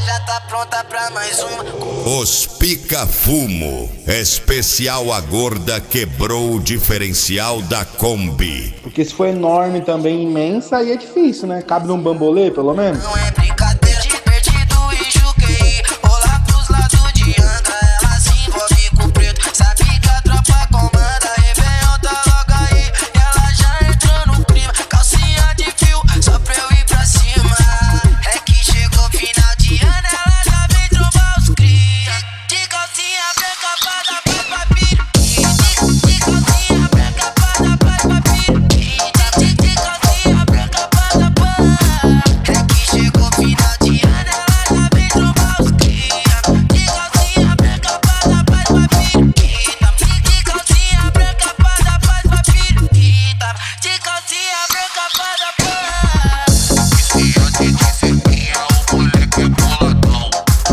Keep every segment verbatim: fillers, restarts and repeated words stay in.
já tá pronta pra mais uma. Os pica-fumo, especial a gorda quebrou o diferencial da Kombi. Porque se for enorme também, imensa, aí é difícil, né? Cabe num bambolê, pelo menos? Não é brincadeira, perdido e Juqueí. Olá pros lados de Angra, ela se envolve com o preto. Sabe que a tropa comanda, Réveillon tá logo aí. E ela já entrou no clima, calcinha de fio, só pra eu ir pra cima. É que chegou final de ano, ela já vem trombar os cria. De calcinha branca pra dar paz pra filho. De calcinha branca pra dar paz pra filho. De calcinha branca pra dar paz. É que chegou final de ano, ela já vem trombar os cria. De calcinha branca pra dar paz pra filho. De calcinha branca pra dar paz pra filho. De calcinha branca pra dar paz. Viciante de cerquinha, o moleque é boladão.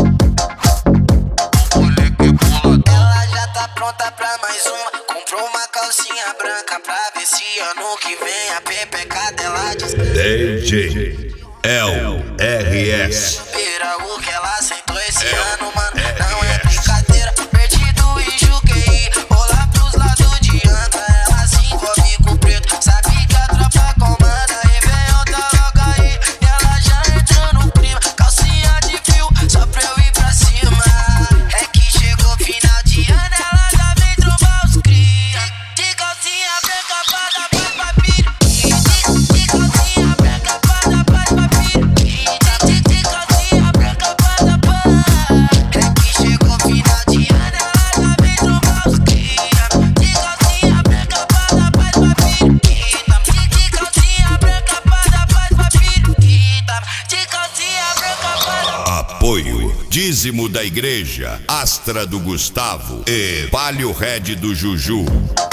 O moleque é boladão. Ela já tá pronta pra mais uma. Comprou uma calcinha branca pra ver se ano que vem a pepeca dela descansa. D J L R S. Pera o que ela sentou esse ano, mano. Não é brincadeira, perdido e Juqueí. Olá pros lados de Angra, ela se envolve com o preto. Sabe que a tropa comanda, Réveillon tá logo aí. E ela já entrou no clima, calcinha de fio, só pra eu ir pra cima. É que chegou final de ano, ela já vem trombar os cria. De calcinha branca pra dar paz pra filho. De calcinha branca pra dar paz pra filho. De calcinha branca pra dar paz. É que chegou final de ano, ela já vem trombar os cria. De calcinha branca pra dar paz pra filho. De calcinha branca pra dar paz pra filho. De calcinha branca pra dar. Apoio Dízimo da Igreja, Astra do Gustavo e Palio Red do Juju.